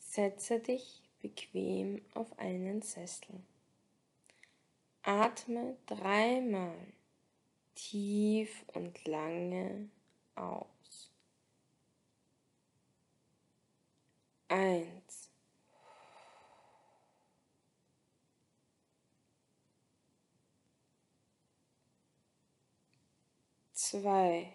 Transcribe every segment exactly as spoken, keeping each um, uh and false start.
Setze dich bequem auf einen Sessel. Atme dreimal tief und lange aus. Eins. Zwei.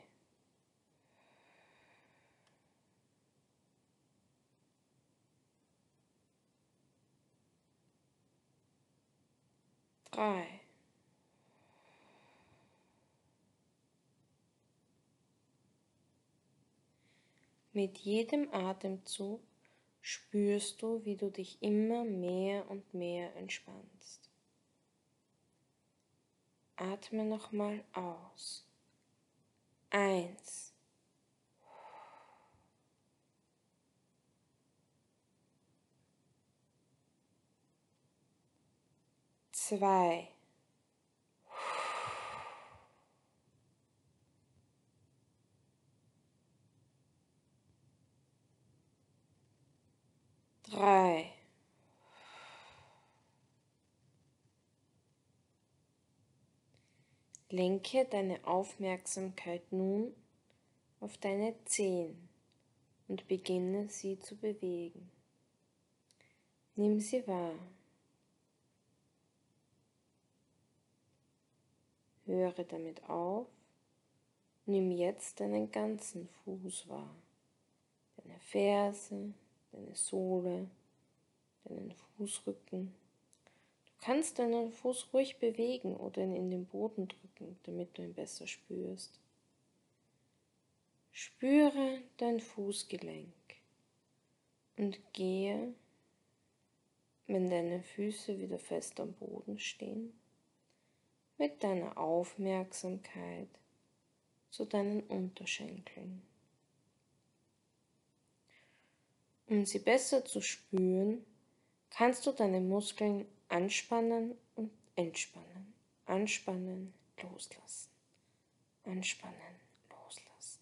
Drei. Mit jedem Atemzug spürst du, wie du dich immer mehr und mehr entspannst. Atme nochmal aus. Eins. Zwei. Drei. Lenke deine Aufmerksamkeit nun auf deine Zehen und beginne sie zu bewegen. Nimm sie wahr. Höre damit auf. Nimm jetzt deinen ganzen Fuß wahr. Deine Ferse, deine Sohle, deinen Fußrücken. Du kannst deinen Fuß ruhig bewegen oder ihn in den Boden drücken, damit du ihn besser spürst. Spüre dein Fußgelenk und gehe, wenn deine Füße wieder fest am Boden stehen, mit deiner Aufmerksamkeit zu deinen Unterschenkeln. Um sie besser zu spüren, kannst du deine Muskeln anspannen und entspannen. Anspannen, loslassen. Anspannen, loslassen.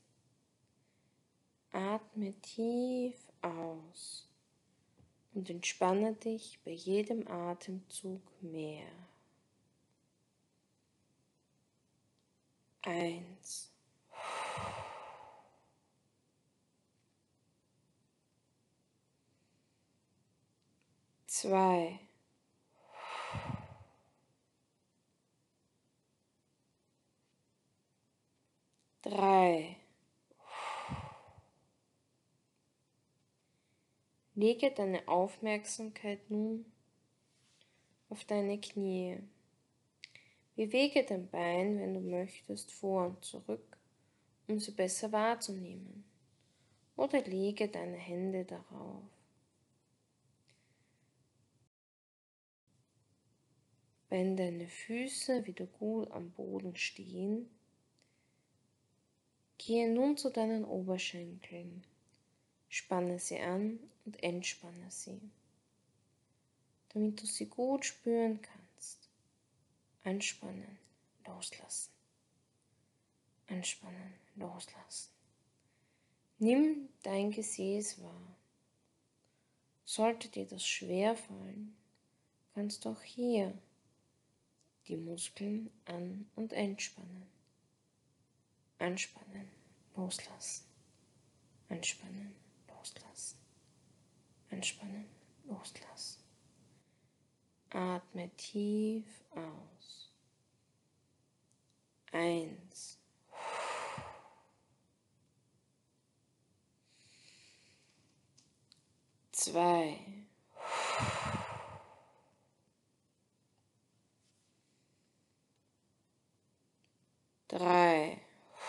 Atme tief aus und entspanne dich bei jedem Atemzug mehr. Eins. Zwei. Drei. Lege deine Aufmerksamkeit nun auf deine Knie. Bewege dein Bein, wenn du möchtest, vor und zurück, um sie besser wahrzunehmen. Oder lege deine Hände darauf. Wenn deine Füße wieder gut am Boden stehen, gehe nun zu deinen Oberschenkeln. Spanne sie an und entspanne sie, damit du sie gut spüren kannst. Anspannen, loslassen. Anspannen, loslassen. Nimm dein Gesäß wahr. Sollte dir das schwer fallen, kannst du auch hier die Muskeln an- und entspannen. Anspannen, loslassen. Anspannen, loslassen. Anspannen, loslassen. Atme tief aus. Eins. Zwei. Drei.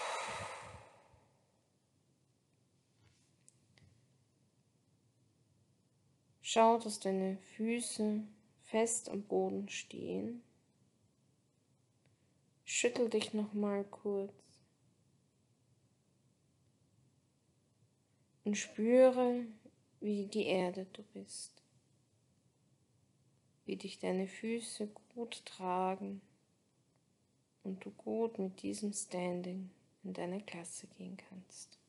Schau, dass deine Füße fest am Boden stehen. Schüttel dich nochmal kurz und spüre, wie geerdet du bist, wie dich deine Füße gut tragen und du gut mit diesem Standing in deine Klasse gehen kannst.